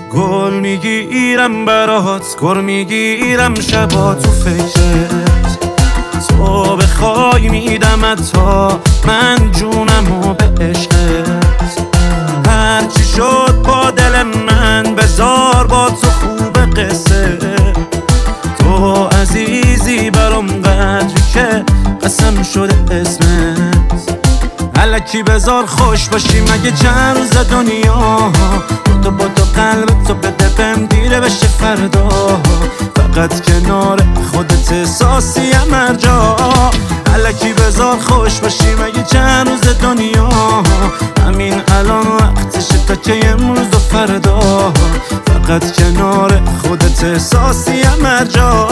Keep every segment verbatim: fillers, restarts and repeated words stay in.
گل میگیرم برات، گل میگیرم شبا تو فکرت. تو بخوای میدمت تا من جونمو به عشقت. هرچی شد با دل من بذار با تو خوب قصه. تو عزیزی برام قدری که قسم شده اسمت. الکی بذار خوش باشی مگه چند روز دنیا. تو با تو قلب تو بده بهم دیره بشه فردا. فقط کنار خودت احساسیم هر جا. الکی بذار خوش باشی مگه چند روز دنیا. همین الان وقتشه تا که امروز و فردا. فقط کنار خودت احساسیم هر جا.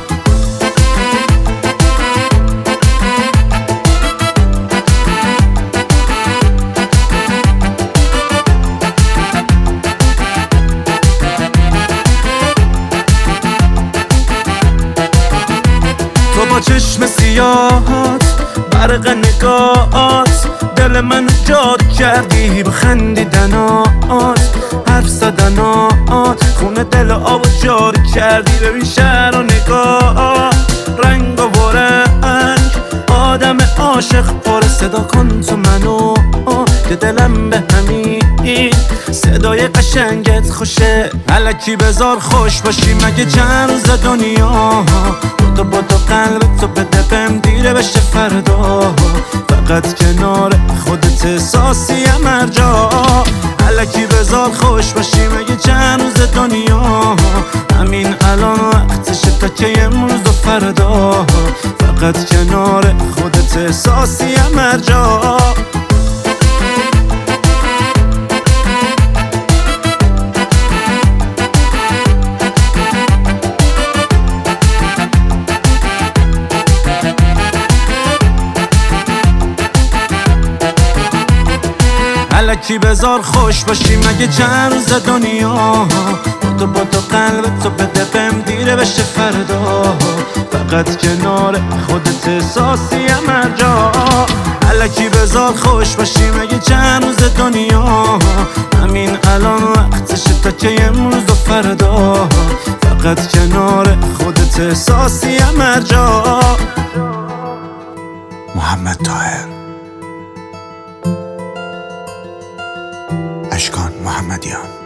تو با چشم سیاهات برق نگاهات دل من جاد کردی. بخندیدنات حرف زدنات خونه دل آب و جاری کردی. ببین شهر و نگاه رنگ و رنگ آدم عاشق پر صدا کن تو منو که دلم به همین صدای قشنگت خوشه. الکی بذار خوش باشی مگه چند روز دنیا. تو با تو قلب تو بده بهم دیره بشه فردا. فقط کنار خودت احساسیم هر جا. الکی بذار خوش باشی مگه چند روز دنیا. همین الان وقتشه تا که امروز و فردا. فقط کنار خودت احساسیم هر جا. الکی بذار خوش باشی مگه چند روز دنیا. تو با تو قلب تو بده بهم دیره بشه فردا. فقط کنار خودت احساسیم هر جا. الکی بذار خوش باشی مگه چند روز دنیا. همین الان وقتشه تا که امروز و فردا. فقط کنار خودت احساسیم هر جا. محمد طاهر، اشکان محمدیان.